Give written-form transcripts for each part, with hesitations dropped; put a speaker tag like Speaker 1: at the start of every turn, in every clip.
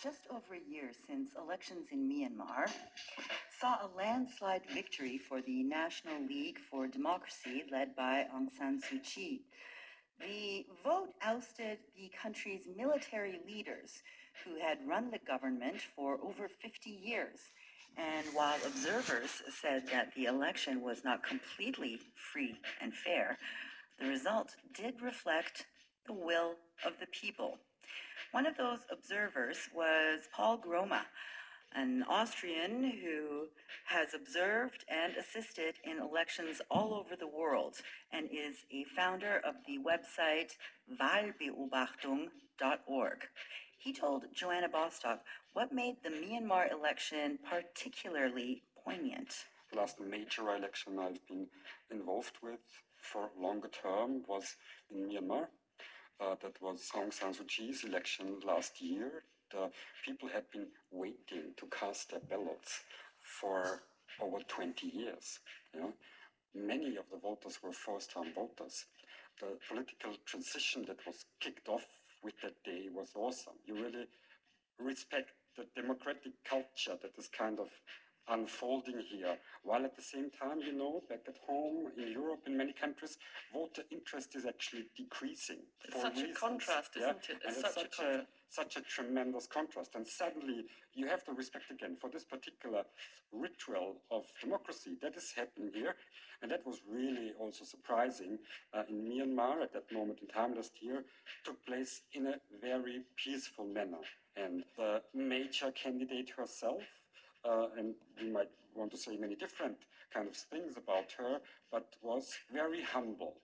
Speaker 1: just over a year since elections in Myanmar saw a landslide victory for the National League for Democracy led by Aung San Suu Kyi. The vote ousted the country's military leaders who had run the government for over 50 years. And while observers said that the election was not completely free and fair, the result did reflect the will of the people. One of those observers was Paul Groma, an Austrian who has observed and assisted in elections all over the world and is a founder of the website Wahlbeobachtung.org. He told Joanna Bostock what made the Myanmar election particularly poignant.
Speaker 2: The last major election I've been involved with for longer term was in Myanmar. That was Aung San Suu Kyi's election last year. The people had been waiting to cast their ballots for over 20 years. You know? Many of the voters were first-time voters. The political transition that was kicked off with that day was awesome. You really respect the democratic culture that is kind of unfolding here, while at the same time, back at home in Europe, in many countries, voter interest is actually decreasing.
Speaker 3: It's such a contrast, isn't it?
Speaker 2: It's such a tremendous contrast. And suddenly you have to respect again for this particular ritual of democracy that is happening here. And that was really also surprising in Myanmar at that moment in time last year, took place in a very peaceful manner. And the major candidate herself, and we might want to say many different kind of things about her, but was very humble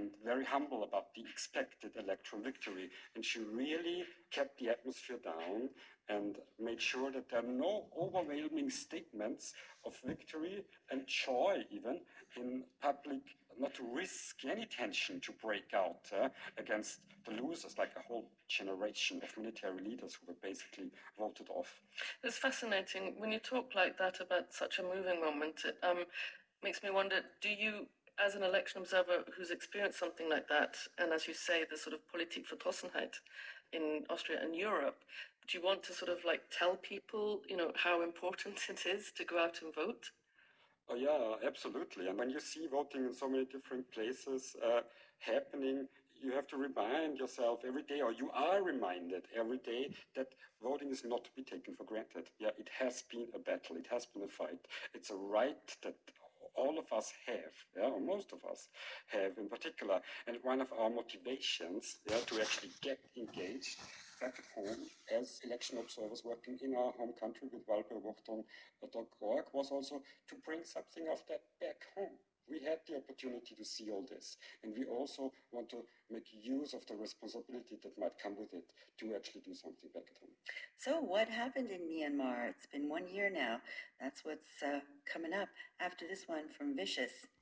Speaker 2: about the expected electoral victory. And she really kept the atmosphere down and made sure that there are no overwhelming statements of victory and joy even in public, not to risk any tension to break out against the losers, like a whole generation of military leaders who were basically voted off.
Speaker 3: It's fascinating. When you talk like that about such a moving moment, it makes me wonder, do you, as an election observer who's experienced something like that, and as you say, the sort of Politikverdrossenheit in Austria and Europe, do you want to sort of like tell people, how important it is to go out and vote?
Speaker 2: Oh, yeah, absolutely. And when you see voting in so many different places happening, you have to remind yourself every day, or you are reminded every day, that voting is not to be taken for granted. Yeah, it has been a battle, it has been a fight. It's a right that all of us have, or most of us have in particular. And one of our motivations to actually get engaged back at home as election observers working in our home country with Wahlbeobachtung.org was also to bring something of that back home. We had the opportunity to see all this, and we also want to make use of the responsibility that might come with it to actually do something back at home.
Speaker 1: So what happened in Myanmar? It's been 1 year now. That's what's coming up after this one from Vicious.